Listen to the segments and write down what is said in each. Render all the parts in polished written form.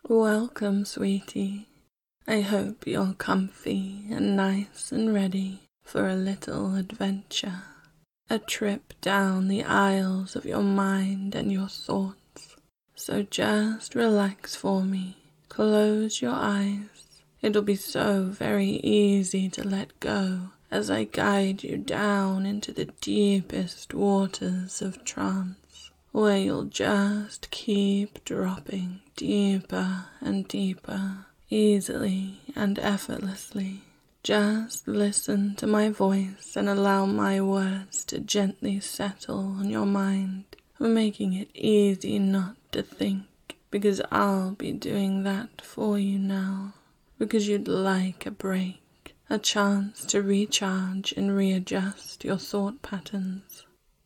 Welcome, sweetie. I hope you're comfy and nice and ready for a little adventure. A trip down the aisles of your mind and your thoughts. So just relax for me. Close your eyes. It'll be so very easy to let go as I guide you down into the deepest waters of trance, where you'll just keep dropping deeper and deeper, easily and effortlessly. Just listen to my voice and allow my words to gently settle on your mind, making it easy not to think, because I'll be doing that for you now, because you'd like a break, a chance to recharge and readjust your thought patterns.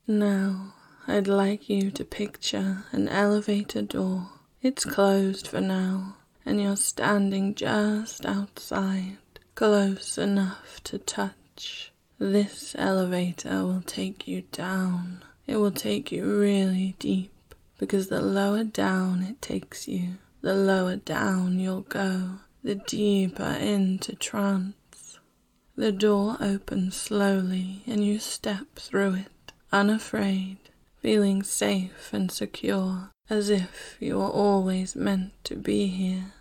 Now, I'd like you to picture an elevator door. It's closed for now, and you're standing just outside, close enough to touch. This elevator will take you down. It will take you really deep, because the lower down it takes you, the lower down you'll go, the deeper into trance. The door opens slowly and you step through it, unafraid, feeling safe and secure, as if you were always meant to be here,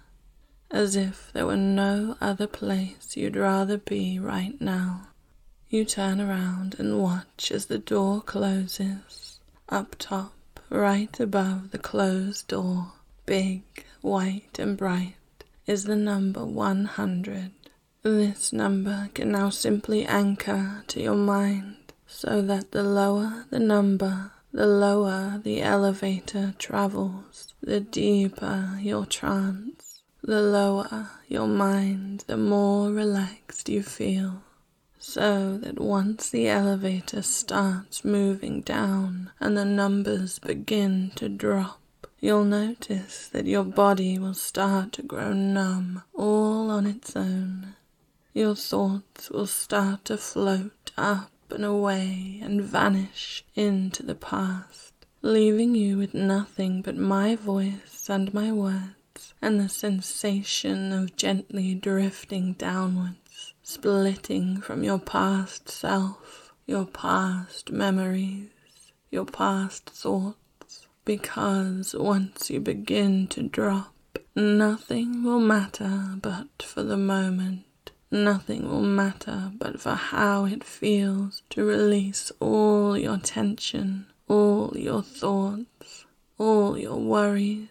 as if there were no other place you'd rather be right now. You turn around and watch as the door closes. Up top, right above the closed door, big, white and bright, is the number 100. This number can now simply anchor to your mind, so that the lower the number, the lower the elevator travels, the deeper your trance. The lower your mind, the more relaxed you feel. So that once the elevator starts moving down and the numbers begin to drop, you'll notice that your body will start to grow numb all on its own. Your thoughts will start to float up and away and vanish into the past, leaving you with nothing but my voice and my words and the sensation of gently drifting downwards, splitting from your past self, your past memories, your past thoughts, because once you begin to drop, nothing will matter but for the moment. Nothing will matter but for how it feels to release all your tension, all your thoughts, all your worries.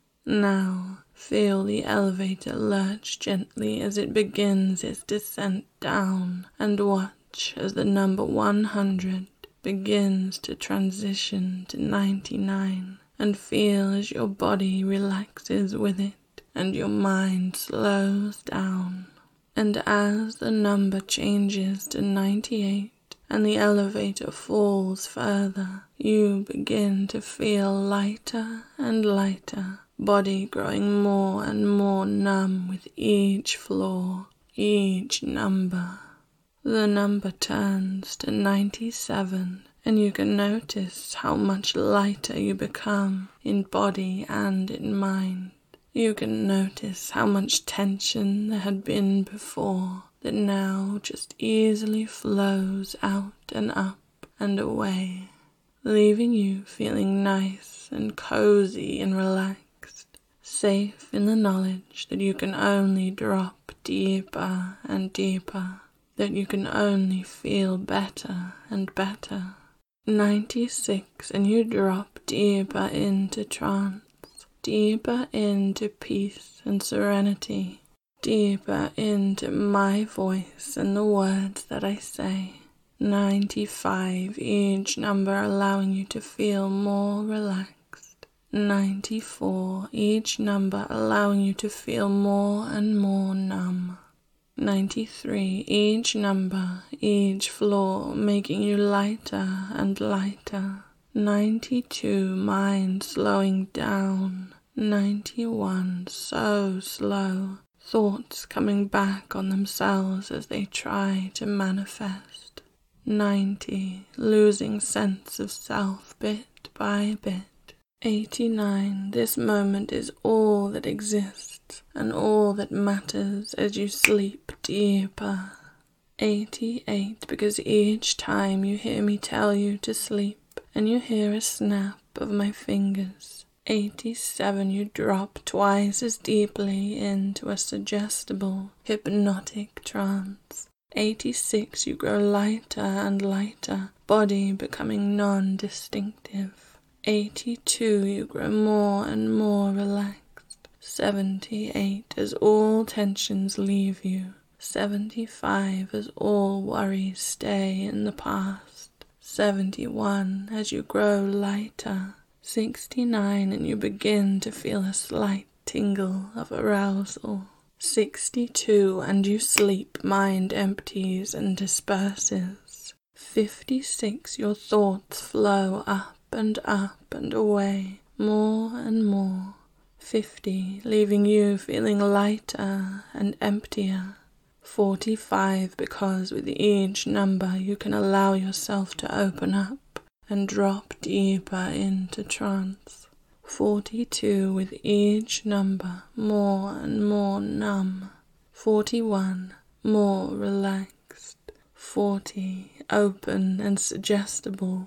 Now, feel the elevator lurch gently as it begins its descent down, and watch as the number 100 begins to transition to 99, and feel as your body relaxes with it and your mind slows down. And as the number changes to 98 and the elevator falls further, you begin to feel lighter and lighter, body growing more and more numb with each floor, each number. The number turns to 97, and you can notice how much lighter you become in body and in mind. You can notice how much tension there had been before that now just easily flows out and up and away, leaving you feeling nice and cozy and relaxed, safe in the knowledge that you can only drop deeper and deeper, that you can only feel better and better. 96, and you drop deeper into trance. Deeper into peace and serenity, deeper into my voice and the words that I say. 95, each number allowing you to feel more relaxed. 94, each number allowing you to feel more and more numb. 93, each number, each floor making you lighter and lighter. 92, mind slowing down. 91, so slow, thoughts coming back on themselves as they try to manifest. 90, losing sense of self bit by bit. 89. This moment is all that exists and all that matters as you sleep deeper. 88. Because each time you hear me tell you to sleep and you hear a snap of my fingers. 87. You drop twice as deeply into a suggestible, hypnotic trance. 86. You grow lighter and lighter, body becoming non-distinctive. 82. You grow more and more relaxed. 78. As all tensions leave you. 75. As all worries stay in the past. 71. As you grow lighter. 69. And you begin to feel a slight tingle of arousal. 62. And you sleep, mind empties and disperses. 56. Your thoughts flow up and away, more and more. 50. Leaving you feeling lighter and emptier. 45. Because with each number you can allow yourself to open up and drop deeper into trance. 42. With each number more and more numb. 41. More relaxed. 40. Open and suggestible.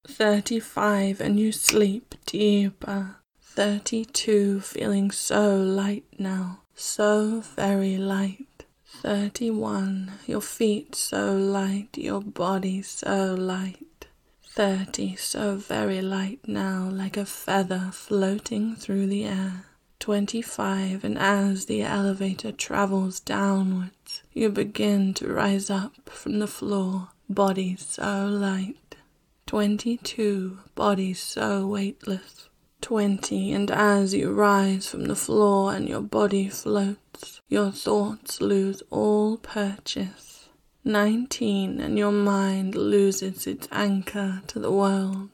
35. And you sleep deeper. 32. Feeling so light now, so very light. 31. Your feet so light, your body so light. 30. So very light now, like a feather floating through the air. 25. And as the elevator travels downwards, you begin to rise up from the floor, body so light. 22. Body so weightless. 20. And as you rise from the floor and your body floats, your thoughts lose all purchase. 19. And your mind loses its anchor to the world.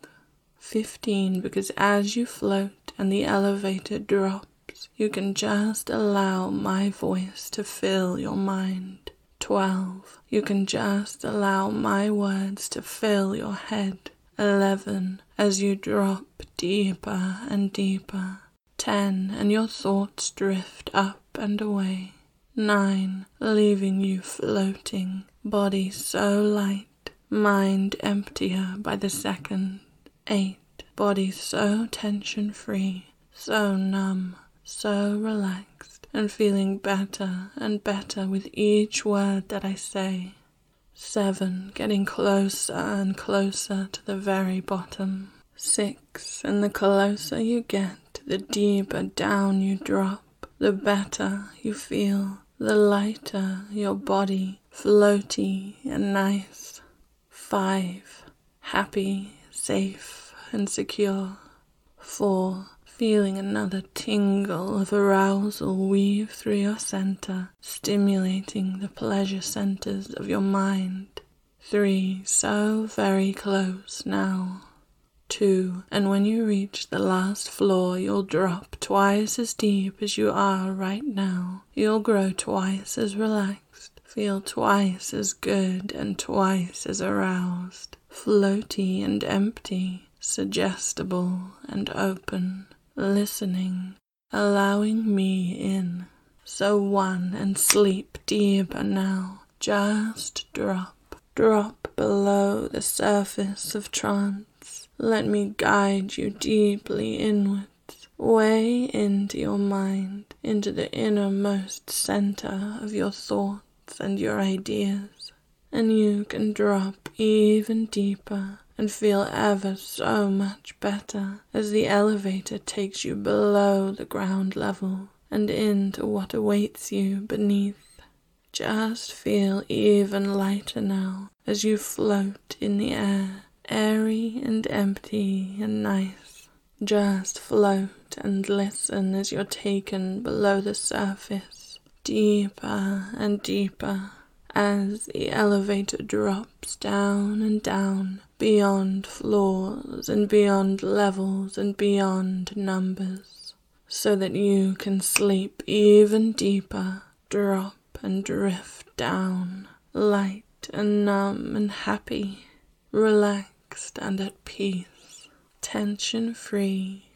15. Because as you float and the elevator drops, you can just allow my voice to fill your mind. 12. You can just allow my words to fill your head. 11. As you drop deeper and deeper. 10. And your thoughts drift up and away. 9. Leaving you floating, body so light, mind emptier by the second. 8. Body so tension-free, so numb, so relaxed, and feeling better and better with each word that I say. 7. Getting closer and closer to the very bottom. 6. And the closer you get, the deeper down you drop, the better you feel, the lighter your body, floaty and nice. 5. Happy, safe and secure. 4. Feeling another tingle of arousal weave through your center, stimulating the pleasure centers of your mind. 3. So very close now. 2. And when you reach the last floor, you'll drop twice as deep as you are right now. You'll grow twice as relaxed, feel twice as good and twice as aroused, floaty and empty, suggestible and open, listening, allowing me in. So 1. And sleep deeper now. Just drop below the surface of trance. Let me guide you deeply inwards, way into your mind, into the innermost center of your thoughts and your ideas. And you can drop even deeper and feel ever so much better as the elevator takes you below the ground level and into what awaits you beneath. Just feel even lighter now as you float in the air, airy and empty and nice. Just float and listen as you're taken below the surface, deeper and deeper, as the elevator drops down and down, beyond floors and beyond levels and beyond numbers, so that you can sleep even deeper, drop and drift down, light and numb and happy, relaxed and at peace, tension-free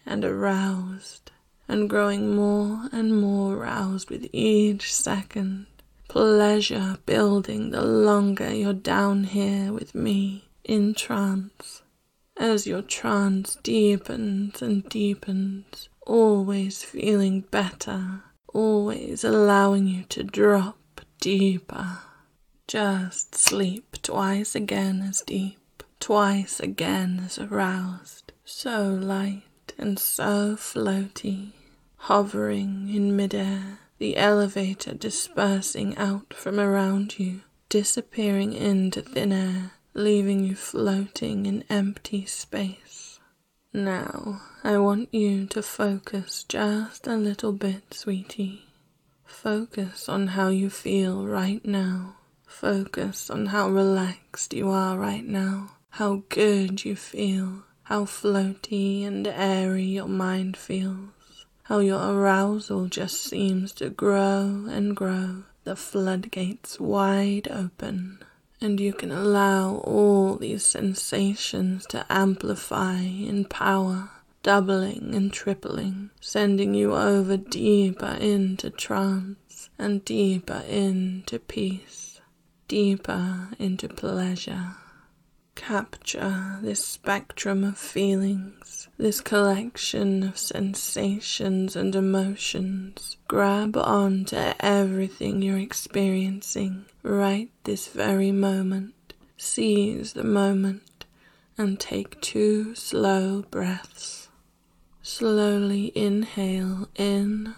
and aroused, and growing more and more roused with each second. Pleasure building the longer you're down here with me in trance. As your trance deepens and deepens, always feeling better, always allowing you to drop deeper. Just sleep twice again as deep, twice again as aroused, so light and so floaty, hovering in midair, the elevator dispersing out from around you, disappearing into thin air, leaving you floating in empty space. Now, I want you to focus just a little bit, sweetie. Focus on how you feel right now. Focus on how relaxed you are right now, how good you feel, how floaty and airy your mind feels, how your arousal just seems to grow and grow, the floodgates wide open. And you can allow all these sensations to amplify in power, doubling and tripling, sending you over deeper into trance and deeper into peace, deeper into pleasure. Capture this spectrum of feelings, this collection of sensations and emotions. Grab on to everything you're experiencing right this very moment. Seize the moment and take 2 slow breaths. Slowly inhale in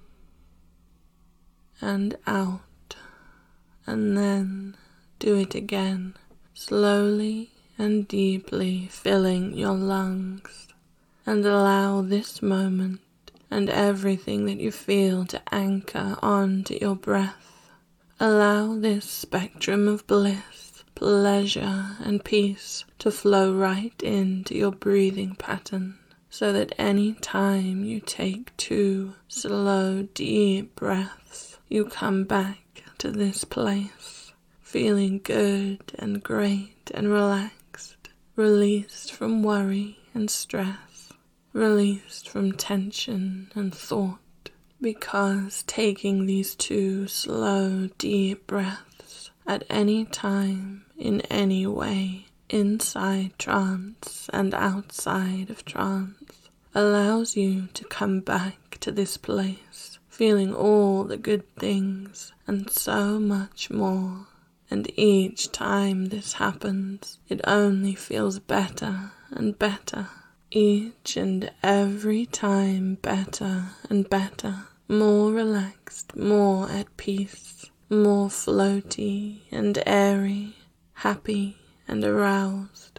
and out, and then do it again. Slowly and deeply filling your lungs, and allow this moment and everything that you feel to anchor onto your breath. Allow this spectrum of bliss, pleasure and peace to flow right into your breathing pattern, so that any time you take 2 slow, deep breaths, you come back to this place, feeling good and great and relaxed, released from worry and stress, released from tension and thought, because taking these 2 slow, deep breaths at any time, in any way, inside trance and outside of trance, allows you to come back to this place, feeling all the good things and so much more. And each time this happens, it only feels better and better. Each and every time better and better. More relaxed, more at peace, more floaty and airy, happy and aroused,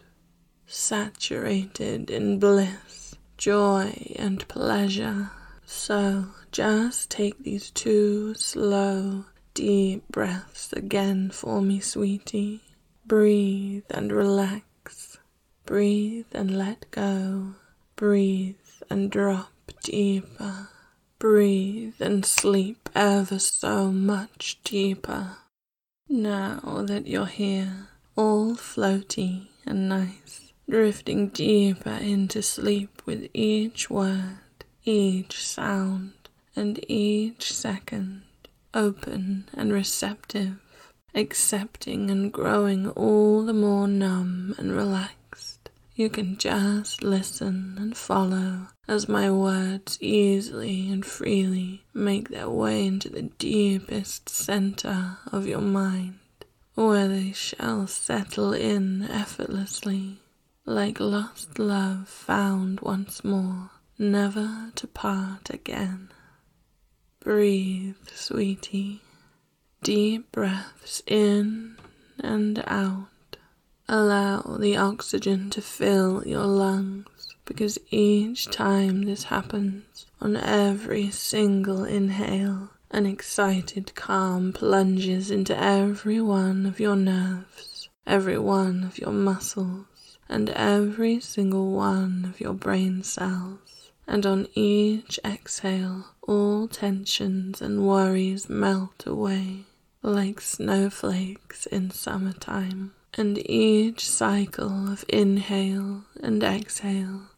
saturated in bliss, joy and pleasure. So just take these 2 slow, deep breaths again for me, sweetie. Breathe and relax. Breathe and let go. Breathe and drop deeper. Breathe and sleep ever so much deeper. Now that you're here, all floaty and nice, drifting deeper into sleep with each word, each sound, and each second, open and receptive, accepting and growing all the more numb and relaxed. You can just listen and follow as my words easily and freely make their way into the deepest center of your mind, where they shall settle in effortlessly, like lost love found once more, never to part again. Breathe, sweetie. Deep breaths in and out. Allow the oxygen to fill your lungs, because each time this happens, on every single inhale, an excited calm plunges into every one of your nerves, every one of your muscles, and every single one of your brain cells. And on each exhale, all tensions and worries melt away like snowflakes in summertime. And each cycle of inhale and exhale,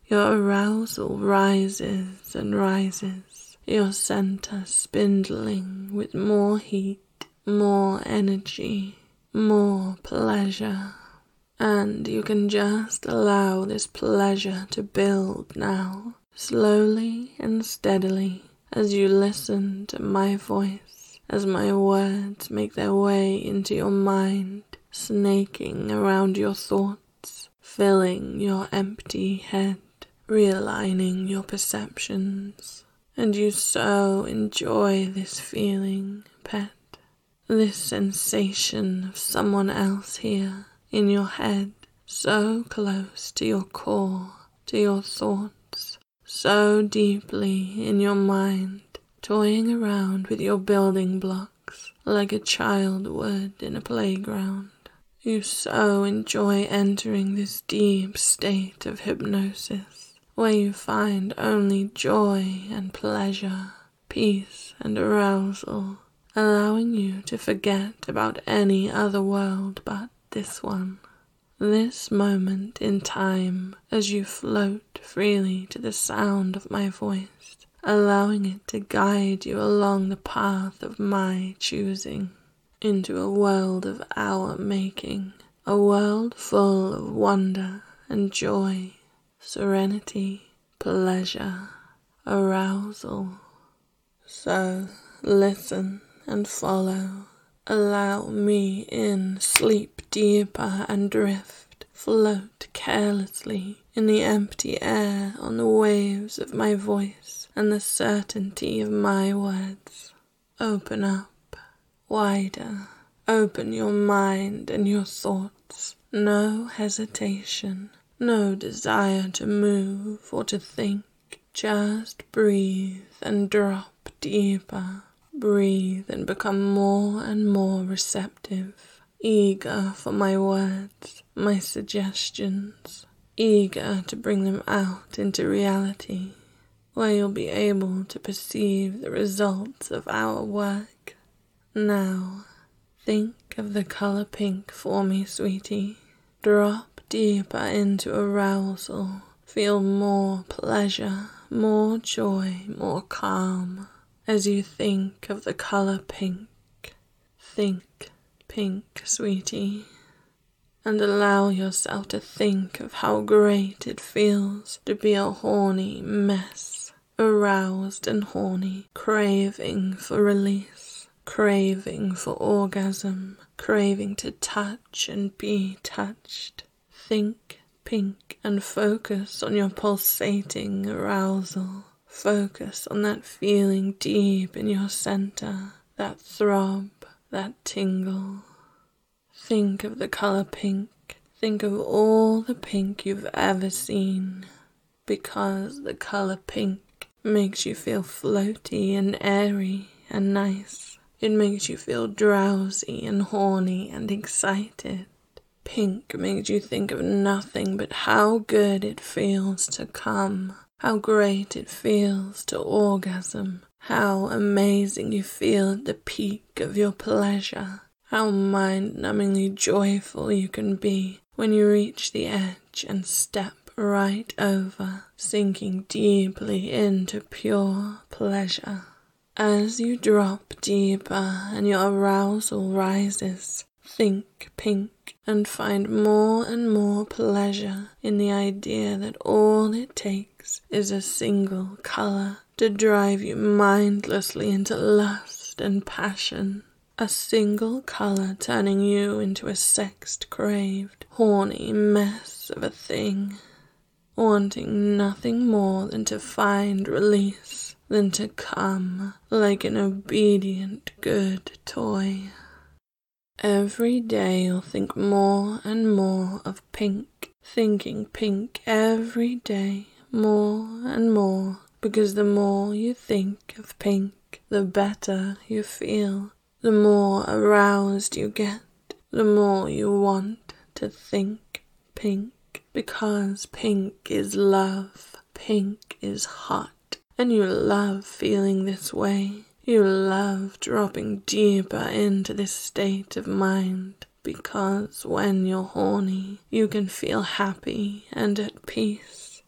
Your arousal rises and rises, your center spindling with more heat, more energy, more pleasure. And you can just allow this pleasure to build now, slowly and steadily, as you listen to my voice, as my words make their way into your mind, snaking around your thoughts, filling your empty head, realigning your perceptions. And you so enjoy this feeling, pet, this sensation of someone else here in your head, so close to your core, to your thoughts, so deeply in your mind, toying around with your building blocks like a child would in a playground. You so enjoy entering this deep state of hypnosis, where you find only joy and pleasure, peace and arousal, allowing you to forget about any other world but this one. This moment in time as you float freely to the sound of my voice, allowing it to guide you along the path of my choosing, into a world of our making, a world full of wonder and joy, serenity, pleasure, arousal. So listen and follow. Allow me in, sleep deeper and drift, float carelessly in the empty air on the waves of my voice and the certainty of my words. Open up, wider, open your mind and your thoughts. No hesitation, no desire to move or to think. Just breathe and drop deeper. Breathe and become more and more receptive, eager for my words, my suggestions, eager to bring them out into reality, where you'll be able to perceive the results of our work. Now, think of the color pink for me, sweetie. Drop deeper into arousal. Feel more pleasure, more joy, more calm. As you think of the color pink, think pink, sweetie, and allow yourself to think of how great it feels to be a horny mess, aroused and horny, craving for release, craving for orgasm, craving to touch and be touched. Think pink and focus on your pulsating arousal. Focus on that feeling deep in your center, that throb, that tingle. Think of the color pink. Think of all the pink you've ever seen, because the color pink makes you feel floaty and airy and nice. It makes you feel drowsy and horny and excited. Pink makes you think of nothing but how good it feels to come. How great it feels to orgasm, how amazing you feel at the peak of your pleasure, how mind-numbingly joyful you can be when you reach the edge and step right over, sinking deeply into pure pleasure. As you drop deeper and your arousal rises, think pink and find more and more pleasure in the idea that all it takes is a single color to drive you mindlessly into lust and passion. A single color turning you into a sexed, craved, horny mess of a thing, wanting nothing more than to find release, than to come like an obedient good toy. Every day you'll think more and more of pink, thinking pink every day, more and more, because the more you think of pink, the better you feel, the more aroused you get, the more you want to think pink, because pink is love, pink is hot, and you love feeling this way. You love dropping deeper into this state of mind, because when you're horny, you can feel happy and at peace.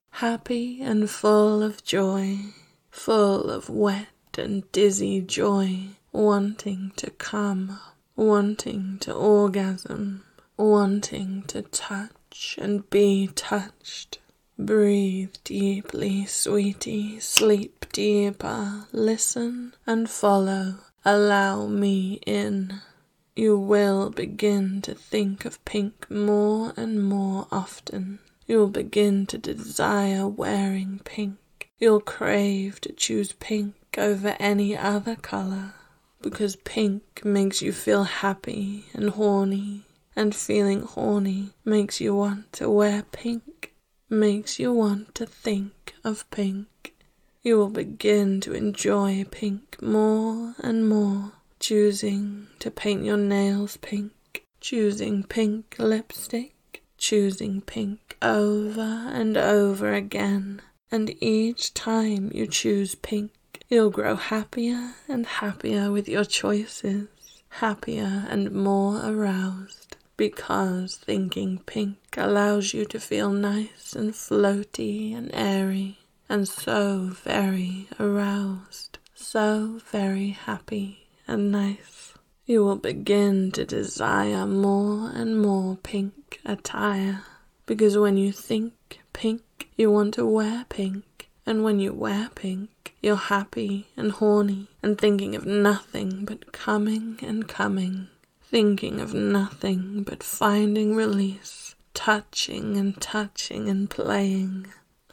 happy and full of joy, full of wet and dizzy joy, wanting to come, wanting to orgasm, wanting to touch and be touched. Breathe deeply, sweetie, sleep deeper, listen and follow, allow me in. You will begin to think of pink more and more often. You'll begin to desire wearing pink. You'll crave to choose pink over any other color, because pink makes you feel happy and horny, and feeling horny makes you want to wear pink, makes you want to think of pink. You will begin to enjoy pink more and more, choosing to paint your nails pink, choosing pink lipstick, choosing pink over and over again. And each time you choose pink, you'll grow happier and happier with your choices, happier and more aroused, because thinking pink allows you to feel nice and floaty and airy, and so very aroused, so very happy and nice. You will begin to desire more and more pink attire, because when you think pink, you want to wear pink, and when you wear pink, you're happy and horny and thinking of nothing but coming and coming, thinking of nothing but finding release, touching and playing.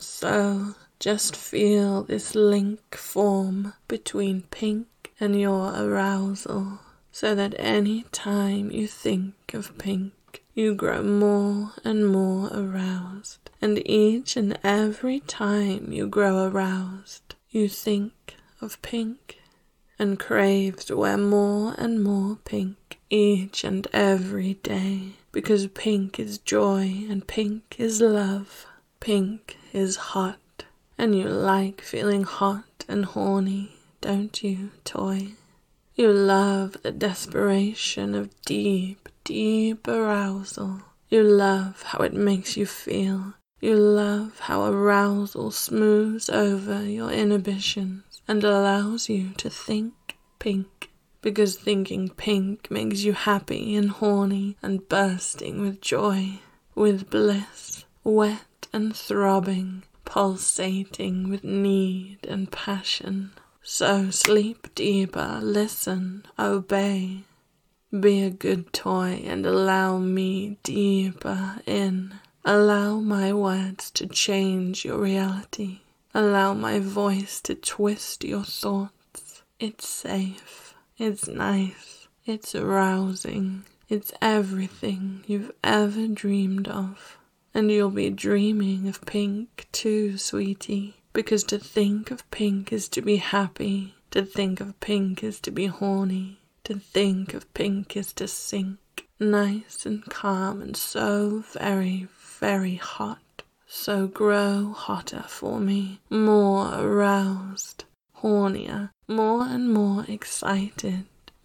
So just feel this link form between pink and your arousal, so that any time you think of pink, you grow more and more aroused, and each and every time you grow aroused, you think of pink and crave to wear more and more pink each and every day, because pink is joy and pink is love. Pink is hot, and you like feeling hot and horny, don't you, toy? You love the desperation of deep arousal. You love how it makes you feel. You love how arousal smooths over your inhibitions and allows you to think pink, because thinking pink makes you happy and horny and bursting with joy, with bliss, wet and throbbing, pulsating with need and passion. So sleep deeper, listen, obey. Be a good toy and allow me deeper in. Allow my words to change your reality. Allow my voice to twist your thoughts. It's safe. It's nice. It's arousing. It's everything you've ever dreamed of. And you'll be dreaming of pink too, sweetie. Because to think of pink is to be happy. To think of pink is to be horny. To think of pink is to sink, nice and calm and so very, very hot. So grow hotter for me, more aroused, hornier, more and more excited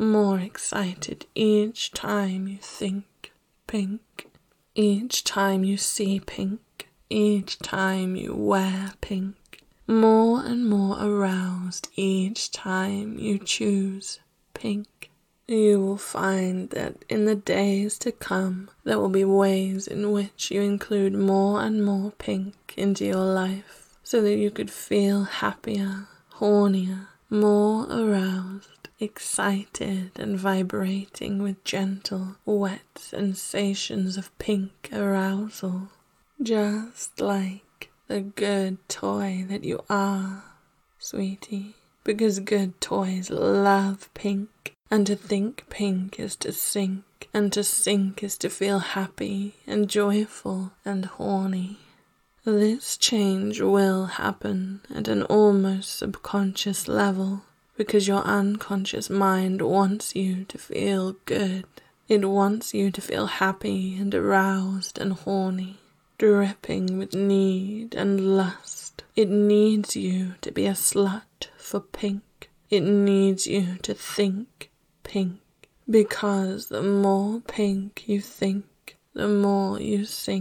each time you think pink, each time you see pink, each time you wear pink. More and more aroused each time you choose pink. You will find that in the days to come, there will be ways in which you include more and more pink into your life, so that you could feel happier, hornier, more aroused, excited and vibrating with gentle, wet sensations of pink arousal, just like the good toy that you are, sweetie, because good toys love pink. And to think pink is to sink, and to sink is to feel happy and joyful and horny. This change will happen at an almost subconscious level, because your unconscious mind wants you to feel good. It wants you to feel happy and aroused and horny, dripping with need and lust. It needs you to be a slut for pink. It needs you to think pink, because the more pink you think, the more you sink,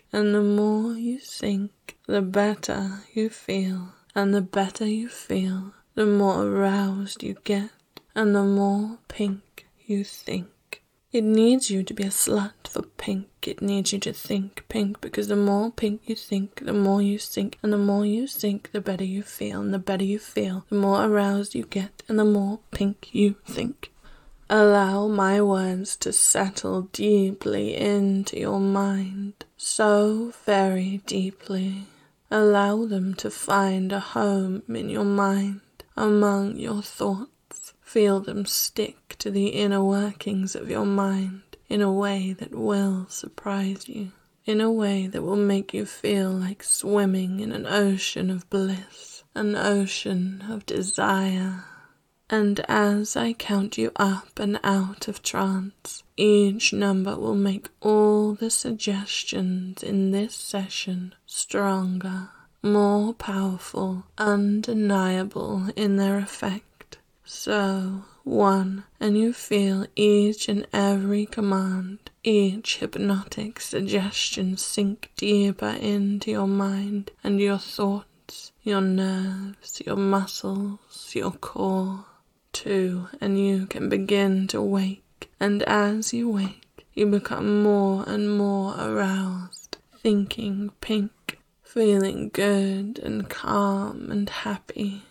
And the more you sink, the better you feel. And the better you feel, the more aroused you get, and the more pink you think. It needs you to be a slut for pink. It needs you to think pink, because the more pink you think, the more you sink, and the more you sink, the better you feel, and the better you feel, the more aroused you get, and the more pink you think. Allow my words to settle deeply into your mind, so very deeply. Allow them to find a home in your mind, among your thoughts. Feel them stick to the inner workings of your mind in a way that will surprise you, in a way that will make you feel like swimming in an ocean of bliss, an ocean of desire. And as I count you up and out of trance, each number will make all the suggestions in this session stronger, more powerful, undeniable in their effect. So, 1, and you feel each and every command, each hypnotic suggestion sink deeper into your mind and your thoughts, your nerves, your muscles, your core. 2, and you can begin to wake, and as you wake, you become more and more aroused, thinking pink, feeling good and calm and happy.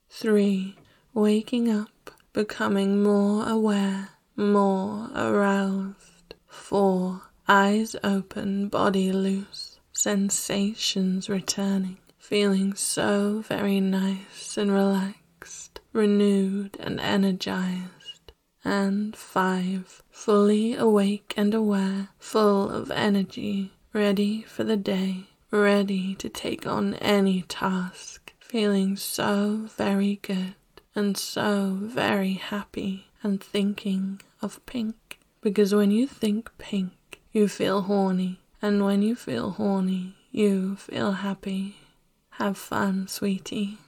3, waking up, becoming more aware, more aroused. 4, eyes open, body loose, sensations returning, feeling so very nice and relaxed, renewed and energized. And 5, fully awake and aware, full of energy, ready for the day, ready to take on any task, feeling so very good and so very happy, and thinking of pink. Because when you think pink, you feel horny, and when you feel horny, you feel happy. Have fun, sweetie.